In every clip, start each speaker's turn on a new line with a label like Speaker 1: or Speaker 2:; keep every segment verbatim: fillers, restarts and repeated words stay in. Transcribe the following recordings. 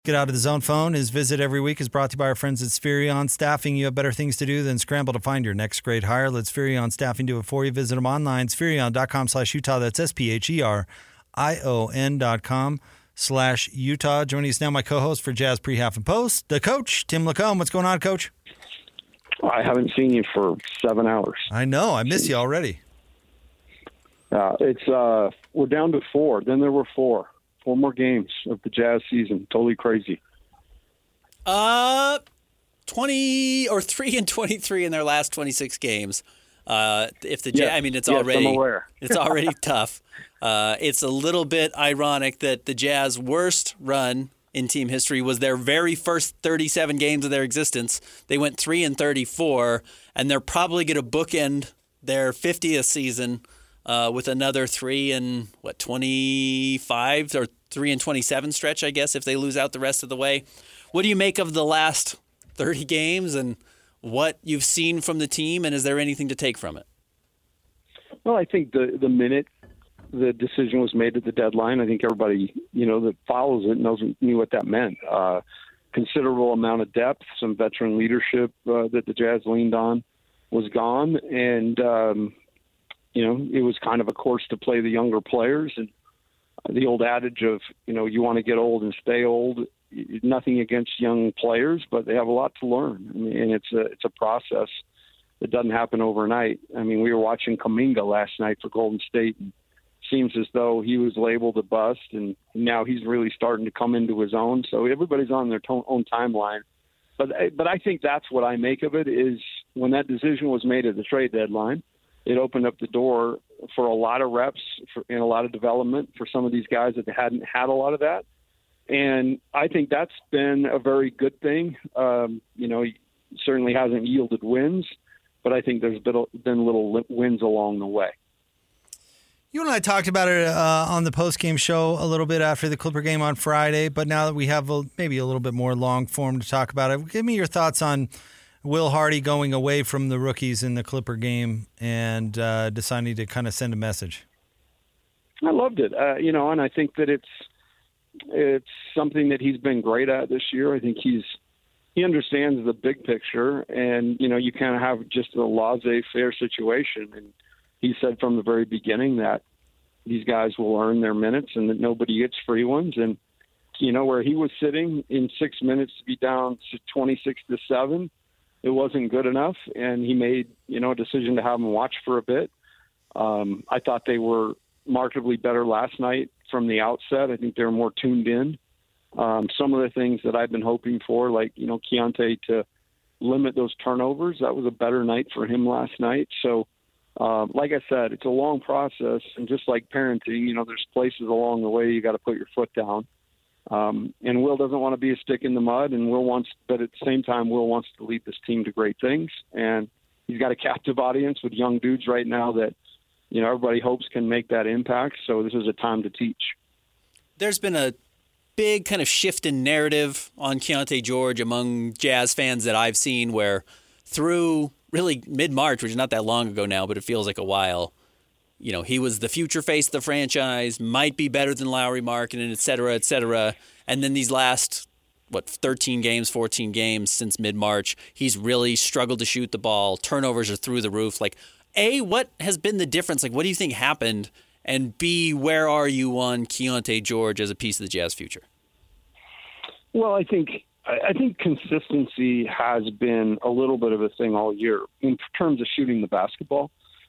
Speaker 1: Get Out of the Zone phone. His visit every week is brought to you by our friends at Spherion Staffing. You have better things to do than scramble to find your next great hire. Let Spherion Staffing do it for you. Visit them online, spherion.com slash Utah. That's S-P-H-E-R-I-O-N dot com slash Utah. Joining us now, my co-host for Jazz Pre, Half, and Post, the coach, Tim Lacombe. What's going on, Coach?
Speaker 2: I haven't seen you for seven hours.
Speaker 1: I know. I miss you already.
Speaker 2: Uh, it's uh, we're down to four. Then there were four. Four more games of the Jazz season. Totally crazy.
Speaker 3: Uh, twenty or three and twenty-three in their last twenty-six games. Uh, if the Jazz,
Speaker 2: yes.
Speaker 3: I mean, it's
Speaker 2: yes,
Speaker 3: already
Speaker 2: I'm aware.
Speaker 3: it's already tough. Uh, it's a little bit ironic that the Jazz worst run in team history was their very first thirty-seven games of their existence. They went three and thirty-four, and they're probably going to bookend their fiftieth season Uh, with another three and what twenty-five or three and twenty-seven stretch, I guess, if they lose out the rest of the way. What do you make of the last thirty games and what you've seen from the team, and is there anything to take from it?
Speaker 2: Well, I think the the minute the decision was made at the deadline, I think everybody you know that follows it knows knew what that meant. Uh, considerable amount of depth, some veteran leadership uh, that the Jazz leaned on was gone, and um, you know, it was kind of a course to play the younger players. And the old adage of, you know, you want to get old and stay old, nothing against young players, but they have a lot to learn. I mean, and it's a, it's a process that doesn't happen overnight. I mean, we were watching Kuminga last night for Golden State, and it seems as though he was labeled a bust, and now he's really starting to come into his own. So everybody's on their to- own timeline. But, but I think that's what I make of it is when that decision was made at the trade deadline, it opened up the door for a lot of reps for, and a lot of development for some of these guys that hadn't had a lot of that. And I think that's been a very good thing. Um, you know, he certainly hasn't yielded wins, but I think there's been, been little wins along the way.
Speaker 1: You and I talked about it uh, on the post-game show a little bit after the Clipper game on Friday, but now that we have a, maybe a little bit more long form to talk about it, give me your thoughts on Will Hardy going away from the rookies in the Clipper game and uh, deciding to kind of send a message.
Speaker 2: I loved it, uh, you know, and I think that it's it's something that he's been great at this year. I think he's he understands the big picture, and you know, you kind of have just a laissez-faire situation. And he said from the very beginning that these guys will earn their minutes and that nobody gets free ones. And you know, where he was sitting in six minutes to be down to twenty-six to seven. It wasn't good enough, and he made, you know, a decision to have them watch for a bit. Um, I thought they were markedly better last night from the outset. I think they were more tuned in. Um, some of the things that I've been hoping for, like, you know, Keontae to limit those turnovers, that was a better night for him last night. So, uh, like I said, it's a long process, and just like parenting, you know, there's places along the way you got to put your foot down. Um, and Will doesn't want to be a stick in the mud, and Will wants, but at the same time, Will wants to lead this team to great things. And he's got a captive audience with young dudes right now that, you know, everybody hopes can make that impact. So this is a time to teach.
Speaker 3: There's been a big kind of shift in narrative on Keontae George among Jazz fans that I've seen, where through really mid-March, which is not that long ago now, but it feels like a while, you know, he was the future face of the franchise, might be better than Lauri Markkanen, et cetera, et cetera. And then these last, what, thirteen games, fourteen games since mid-March, he's really struggled to shoot the ball. Turnovers are through the roof. Like, A, what has been the difference? Like, what do you think happened? And B, where are you on Keontae George as a piece of the Jazz future?
Speaker 2: Well, I think I think consistency has been a little bit of a thing all year in terms of shooting the basketball.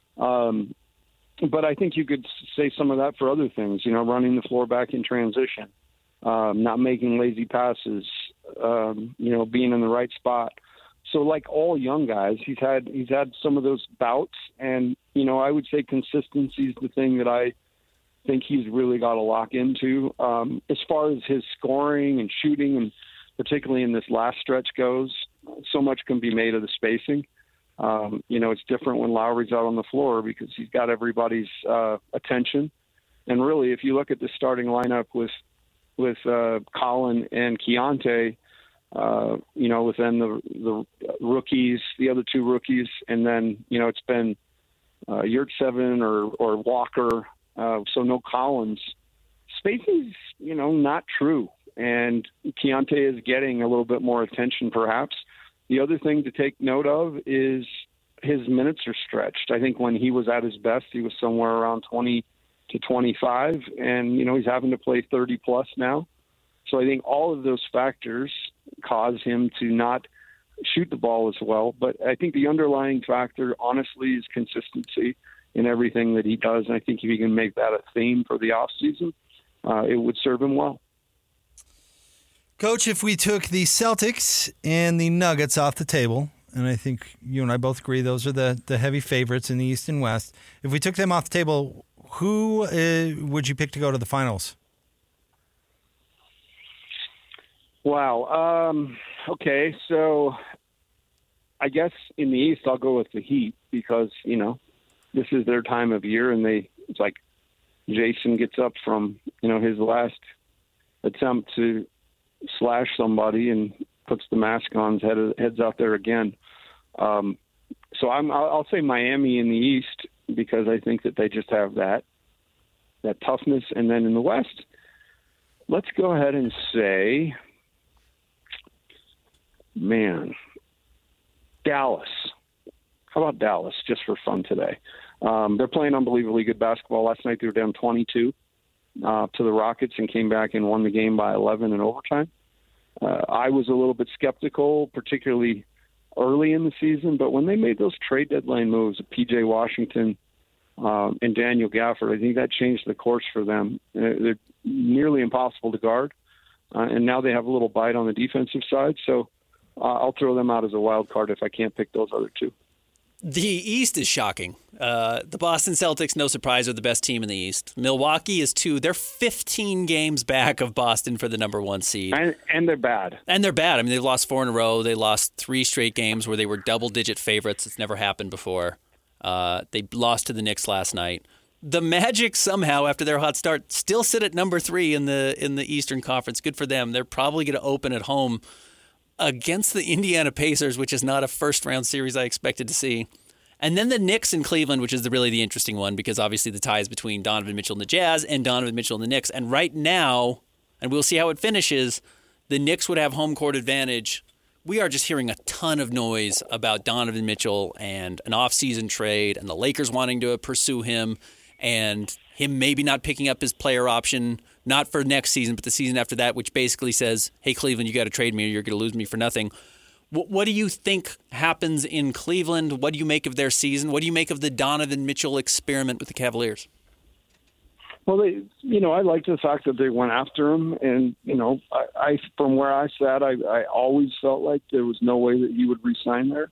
Speaker 2: Um But I think you could say some of that for other things, you know, running the floor back in transition, um, not making lazy passes, um, you know, being in the right spot. So like all young guys, he's had he's had some of those bouts. And, you know, I would say consistency is the thing that I think he's really got to lock into. Um, as far as his scoring and shooting, and particularly in this last stretch goes, so much can be made of the spacing. Um, you know, it's different when Lowry's out on the floor because he's got everybody's uh, attention. And really, if you look at the starting lineup with with uh, Colin and Keontae, uh, you know, within the the rookies, the other two rookies, and then, you know, it's been uh, Yurtseven or, or Walker, uh, so no Collins. Spacing's, you know, not true. and Keontae is getting a little bit more attention perhaps. The other thing to take note of is his minutes are stretched. I think when he was at his best, he was somewhere around twenty to twenty-five, and, you know, he's having to play thirty plus now. So I think all of those factors cause him to not shoot the ball as well. But I think the underlying factor, honestly, is consistency in everything that he does. And I think if he can make that a theme for the offseason, uh, it would serve him well.
Speaker 1: Coach, if we took the Celtics and the Nuggets off the table, and I think you and I both agree those are the, the heavy favorites in the East and West, if we took them off the table, who uh, would you pick to go to the finals?
Speaker 2: Wow. Um, okay, so I guess in the East I'll go with the Heat because, you know, this is their time of year, and they it's like Jason gets up from, you know, his last attempt to slash somebody and puts the mask on, head, heads out there again. Um, so I'm, I'll, I'll say Miami in the East because I think that they just have that that toughness. And then in the West, let's go ahead and say, man, Dallas. How about Dallas, just for fun today? Um, they're playing unbelievably good basketball. Last night they were down twenty-two uh, to the Rockets and came back and won the game by eleven in overtime. Uh, I was a little bit skeptical, particularly early in the season, but when they made those trade deadline moves, P J Washington um, and Daniel Gafford, I think that changed the course for them. Uh, they're nearly impossible to guard, uh, and now they have a little bite on the defensive side. So uh, I'll throw them out as a wild card if I can't pick those other two.
Speaker 3: The East is shocking. Uh, the Boston Celtics, no surprise, are the best team in the East. Milwaukee is two. They're fifteen games back of Boston for the number one seed.
Speaker 2: And, and they're bad.
Speaker 3: And they're bad. I mean, they've lost four in a row. They lost three straight games where they were double-digit favorites. It's never happened before. Uh, they lost to the Knicks last night. The Magic somehow, after their hot start, still sit at number three in the in the Eastern Conference. Good for them. They're probably going to open at home against the Indiana Pacers, which is not a first-round series I expected to see. And then the Knicks in Cleveland, which is the, really the interesting one, because obviously the tie is between Donovan Mitchell and the Jazz and Donovan Mitchell and the Knicks. And right now, and we'll see how it finishes, the Knicks would have home court advantage. We are just hearing a ton of noise about Donovan Mitchell and an off-season trade and the Lakers wanting to pursue him and him maybe not picking up his player option, not for next season, but the season after that, which basically says, hey, Cleveland, you got to trade me or you're going to lose me for nothing. What, what do you think happens in Cleveland? What do you make of their season? What do you make of the Donovan Mitchell experiment with the Cavaliers?
Speaker 2: Well, they, you know, I liked the fact that they went after him, and you know, I, I from where I sat, I, I always felt like there was no way that he would re-sign there,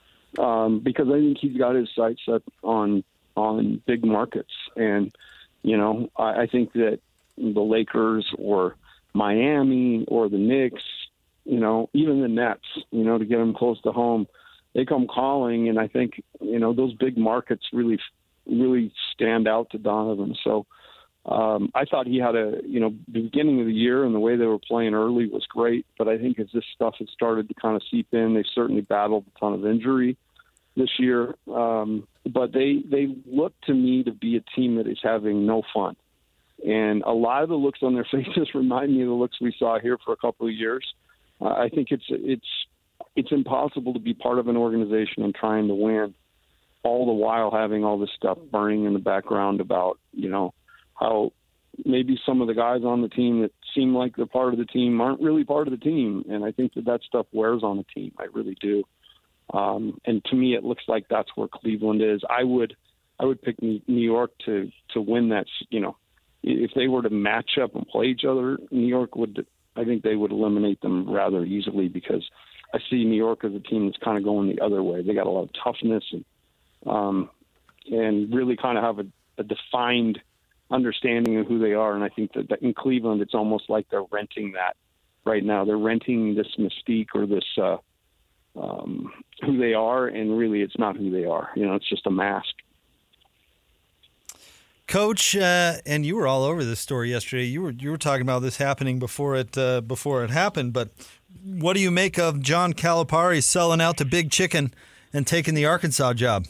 Speaker 2: um, because I think he's got his sights set on on big markets, and you know, I, I think that the Lakers or Miami or the Knicks, you know, even the Nets, you know, to get them close to home, they come calling, and I think you know those big markets really really stand out to Donovan. So. Um, I thought he had a, you know, the beginning of the year and the way they were playing early was great. But I think as this stuff has started to kind of seep in, they've certainly battled a ton of injury this year. Um, but they, they look to me to be a team that is having no fun. And a lot of the looks on their faces remind me of the looks we saw here for a couple of years. Uh, I think it's, it's, it's impossible to be part of an organization and trying to win, all the while having all this stuff burning in the background about, you know, how maybe some of the guys on the team that seem like they're part of the team aren't really part of the team. And I think that that stuff wears on the team. I really do. Um, and to me, it looks like that's where Cleveland is. I would, I would pick New York to, to win that. You know, if they were to match up and play each other, New York would, I think they would eliminate them rather easily, because I see New York as a team that's kind of going the other way. They got a lot of toughness and, um, and really kind of have a, a defined understanding of who they are. And I think that, that in Cleveland, it's almost like they're renting that right now. They're renting this mystique or this, uh, um, who they are. And really it's not who they are. You know, it's just a mask.
Speaker 1: Coach, uh, and you were all over this story yesterday. You were, you were talking about this happening before it, uh, before it happened, but what do you make of John Calipari selling out to Big Chicken and taking the Arkansas job?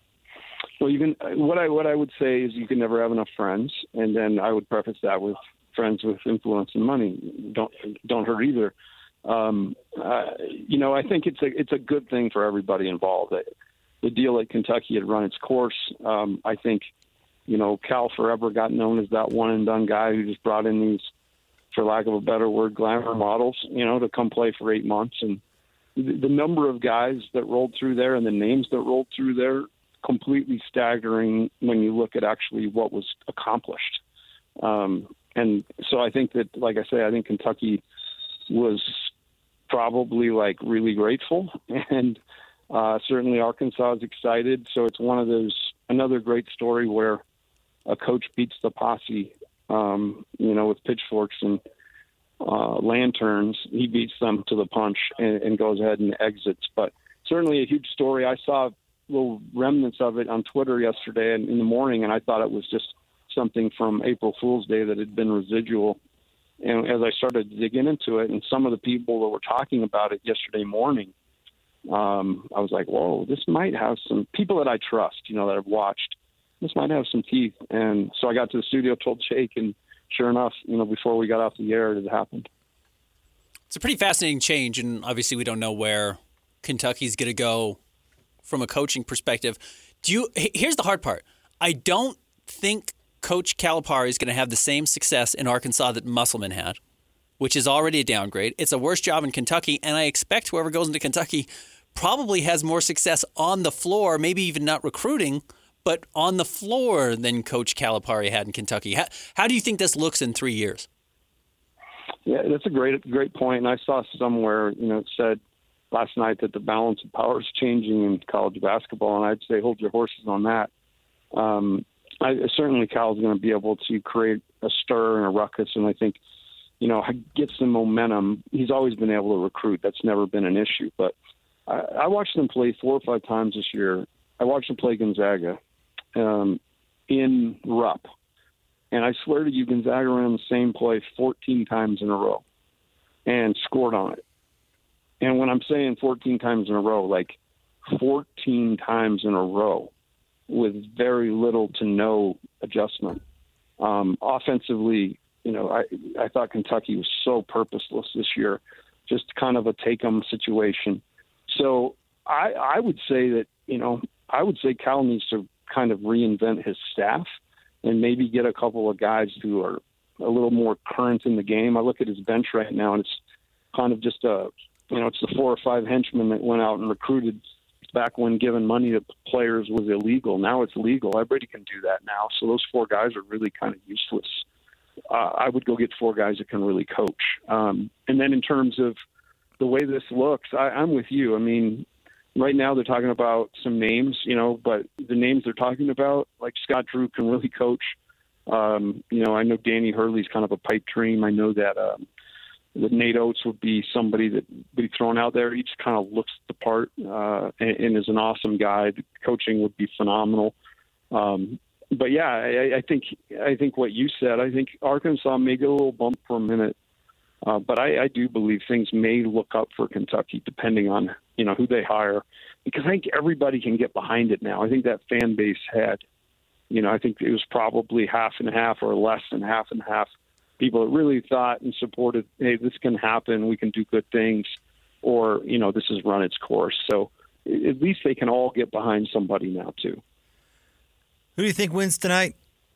Speaker 2: Well, you can. What I what I would say is you can never have enough friends, and then I would preface that with friends with influence and money don't don't hurt either. Um, uh, you know, I think it's a it's a good thing for everybody involved. The deal at Kentucky had run its course. Um, I think, you know, Cal forever got known as that one and done guy who just brought in these, for lack of a better word, glamour models, you know, to come play for eight months. And the, the number of guys that rolled through there and the names that rolled through there, completely staggering when you look at actually what was accomplished. Um, and so I think that, like I say, I think Kentucky was probably like really grateful, and uh, certainly Arkansas is excited. So it's one of those, another great story where a coach beats the posse, um, you know, with pitchforks and uh, lanterns. He beats them to the punch and, and goes ahead and exits. But certainly a huge story. I saw little remnants of it on Twitter yesterday and in the morning, and I thought it was just something from April Fool's Day that had been residual. And as I started digging into it, and some of the people that were talking about it yesterday morning, um, I was like, whoa, this might have some people that I trust, you know, that I've watched. This might have some teeth. And so I got to the studio, told Jake, and sure enough, you know, before we got off the air, it happened.
Speaker 3: It's a pretty fascinating change, and obviously we don't know where Kentucky's going to go from a coaching perspective. Do you? Here's the hard part. I don't think Coach Calipari is going to have the same success in Arkansas that Musselman had, which is already a downgrade. It's a worse job in Kentucky, and I expect whoever goes into Kentucky probably has more success on the floor, maybe even not recruiting, but on the floor than Coach Calipari had in Kentucky. How, how do you think this looks in three years?
Speaker 2: Yeah, that's a great, great point. And I saw somewhere, you know, it said last night that the balance of power is changing in college basketball, and I'd say hold your horses on that. Um, I, certainly Cal's going to be able to create a stir and a ruckus, and I think, you know, get some momentum. He's always been able to recruit. That's never been an issue. But I, I watched them play four or five times this year. I watched them play Gonzaga um, in Rupp. And I swear to you, Gonzaga ran the same play fourteen times in a row and scored on it. And when I'm saying fourteen times in a row, like fourteen times in a row with very little to no adjustment. Um, offensively, you know, I, I thought Kentucky was so purposeless this year, just kind of a take-em situation. So I, I would say that, you know, I would say Cal needs to kind of reinvent his staff and maybe get a couple of guys who are a little more current in the game. I look at his bench right now, and it's kind of just a, you know, it's the four or five henchmen that went out and recruited back when giving money to players was illegal. Now it's legal. Everybody can do that now. So those four guys are really kind of useless. Uh, I would go get four guys that can really coach. Um, and then in terms of the way this looks, I, I'm with you. I mean, right now they're talking about some names, you know, but the names they're talking about, like Scott Drew can really coach. Um, you know, I know Danny Hurley's kind of a pipe dream. I know that, um, that Nate Oates would be somebody that would be thrown out there. He just kind of looks the part uh, and, and is an awesome guy. The coaching would be phenomenal. Um, but yeah, I, I think I think what you said. I think Arkansas may get a little bump for a minute, uh, but I, I do believe things may look up for Kentucky depending on you know who they hire, because I think everybody can get behind it now. I think that fan base had, you know, I think it was probably half and half or less than half and half. People that really thought and supported, hey, this can happen, we can do good things, or, you know, this has run its course. So at least they can all get behind somebody now, too.
Speaker 1: Who do you think wins tonight?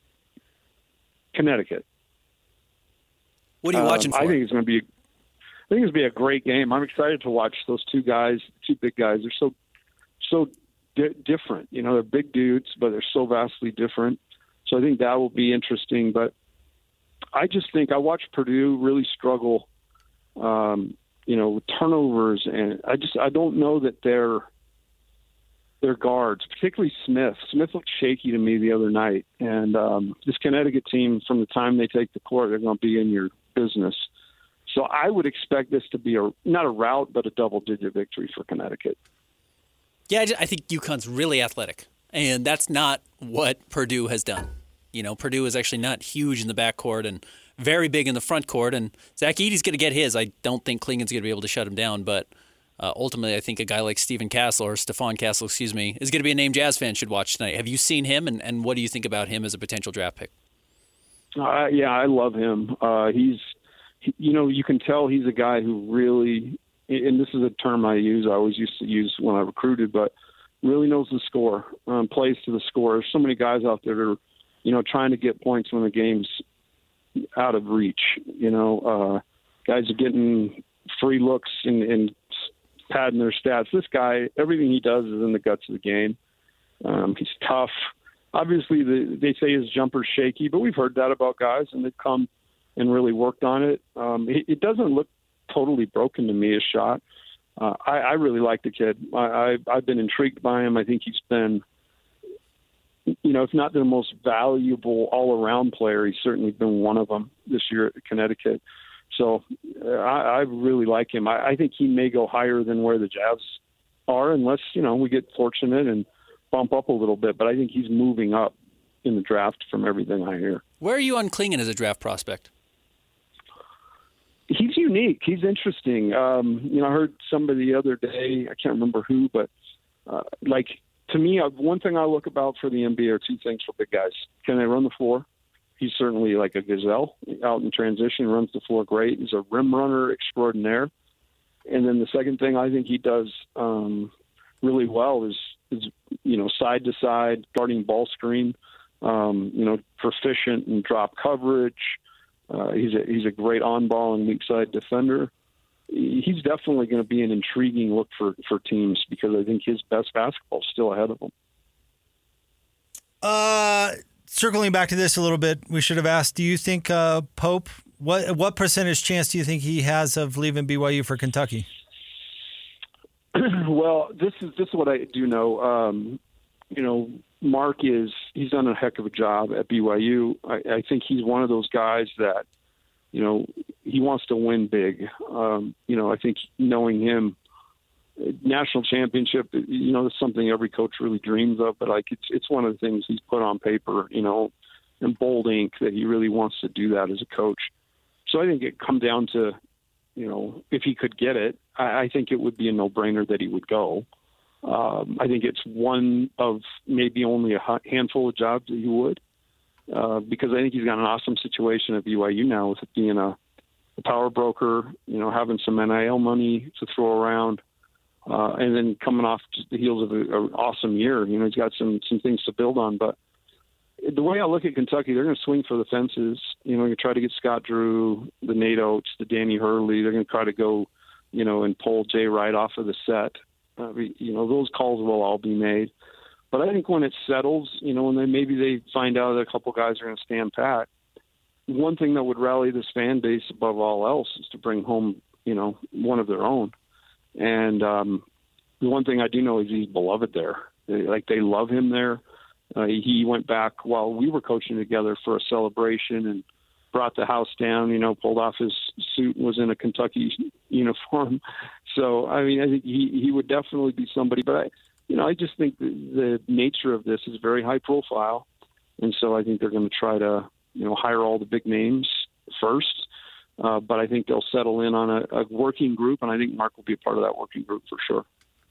Speaker 2: Connecticut.
Speaker 3: What are you um, watching for?
Speaker 2: I think it's going to be, I think it's going to be a great game. I'm excited to watch those two guys, two big guys. They're so, so di- different. You know, they're big dudes, but they're so vastly different. So I think that will be interesting, but I just think I watched Purdue really struggle, um, you know, with turnovers, and I just I don't know that their their guards, particularly Smith. Smith looked shaky to me the other night, and um, this Connecticut team, from the time they take the court, they're going to be in your business. So I would expect this to be a not a rout, but a double-digit victory for Connecticut.
Speaker 3: Yeah, I, just, I think UConn's really athletic, and that's not what Purdue has done. You know, Purdue is actually not huge in the backcourt and very big in the front court. And Zach Edey's going to get his. I don't think Klingon's going to be able to shut him down. But uh, ultimately, I think a guy like Stephen Castle, or Stephon Castle, excuse me, is going to be a name Jazz fans should watch tonight. Have you seen him, and, and what do you think about him as a potential draft pick?
Speaker 2: Uh, yeah, I love him. Uh, he's, he, you know, you can tell he's a guy who really, and this is a term I use, I always used to use when I recruited, but really knows the score, um, plays to the score. There's so many guys out there that are, you know, trying to get points when the game's out of reach. You know, uh, guys are getting free looks and, and padding their stats. This guy, everything he does is in the guts of the game. Um, he's tough. Obviously, the, they say his jumper's shaky, but we've heard that about guys, and they've come and really worked on it. Um, it, it doesn't look totally broken to me, his shot. Uh, I, I really like the kid. I, I, I've been intrigued by him. I think he's been, you know, if not the most valuable all-around player, he's certainly been one of them this year at Connecticut. So uh, I, I really like him. I, I think he may go higher than where the Jazz are, unless, you know, we get fortunate and bump up a little bit. But I think he's moving up in the draft from everything I hear.
Speaker 3: Where are you on Klingon as a draft prospect?
Speaker 2: He's unique. He's interesting. Um, you know, I heard somebody the other day, I can't remember who, but uh, like to me, uh, one thing I look about for the N B A are two things for big guys. Can they run the floor? He's certainly like a gazelle out in transition, runs the floor great. He's a rim runner extraordinaire. And then the second thing I think he does um, really well is, is, you know, side to side, guarding ball screen, um, you know, proficient in drop coverage. Uh, he's a he's a great on-ball and weak-side defender. He's definitely going to be an intriguing look for, for teams because I think his best basketball is still ahead of him.
Speaker 1: Uh, circling back to this a little bit, we should have asked, do you think uh, Pope, what what percentage chance do you think he has of leaving B Y U for Kentucky?
Speaker 2: Well, this is this is what I do know. Um, you know, Mark is he's done a heck of a job at B Y U. I, I think he's one of those guys that, you know, he wants to win big. Um, you know, I think knowing him, national championship, you know, that's something every coach really dreams of. But like, it's it's one of the things he's put on paper, you know, in bold ink that he really wants to do that as a coach. So I think it come down to, you know, if he could get it, I, I think it would be a no-brainer that he would go. Um, I think it's one of maybe only a handful of jobs that he would, uh, because I think he's got an awesome situation at B Y U now with being a, a power broker, you know, having some N I L money to throw around, uh, and then coming off just the heels of an awesome year. You know, he's got some some things to build on. But the way I look at Kentucky, they're going to swing for the fences. You know, you try to get Scott Drew, the Nate Oates, the Danny Hurley. They're going to try to go, you know, and pull Jay Wright off of the set. Uh, you know, those calls will all be made. But I think when it settles, you know, when they, maybe they find out that a couple guys are going to stand pat, one thing that would rally this fan base above all else is to bring home, you know, one of their own. And um, the one thing I do know is he's beloved there. They, like, they love him there. Uh, he went back while we were coaching together for a celebration and brought the house down, you know, pulled off his suit and was in a Kentucky uniform. So, I mean, I think he, he would definitely be somebody. But, I, you know, I just think the, the nature of this is very high profile. And so I think they're going to try to, you know, hire all the big names first. Uh, but I think they'll settle in on a, a working group, and I think Mark will be a part of that working group for sure.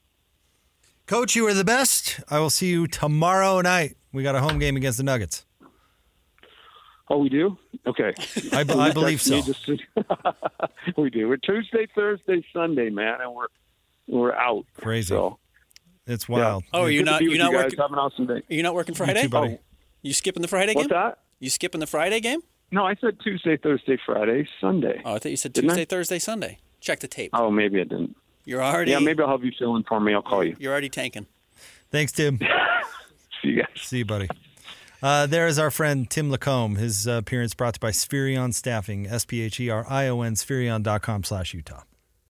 Speaker 1: Coach, you are the best. I will see you tomorrow night. We got a home game against the Nuggets.
Speaker 2: Oh, we do? Okay.
Speaker 1: I, I believe so.
Speaker 2: We do. We're Tuesday, Thursday, Sunday, man, and we're we're out.
Speaker 1: Crazy.
Speaker 2: So,
Speaker 1: it's wild.
Speaker 3: Yeah. Oh, are you not? You're not
Speaker 2: you
Speaker 3: working.
Speaker 2: Have an awesome day.
Speaker 3: Are you not working Friday?
Speaker 1: You too, buddy.
Speaker 3: Oh, you skipping the Friday
Speaker 2: What's
Speaker 3: game?
Speaker 2: What's that?
Speaker 3: You skipping the Friday game?
Speaker 2: No, I said Tuesday, Thursday, Friday, Sunday.
Speaker 3: Oh, I thought you said
Speaker 2: Didn't
Speaker 3: Tuesday,
Speaker 2: I?
Speaker 3: Thursday, Sunday. Check the tape.
Speaker 2: Oh, maybe I didn't.
Speaker 3: You're already.
Speaker 2: Yeah, maybe I'll have you fill in for me. I'll call you.
Speaker 3: You're already tanking.
Speaker 1: Thanks, Tim.
Speaker 2: See you guys.
Speaker 1: See you, buddy. Uh, there is our friend Tim Lacombe. His uh, appearance brought to you by Spherion Staffing, S P H E R I O N, spherion dot com slash Utah.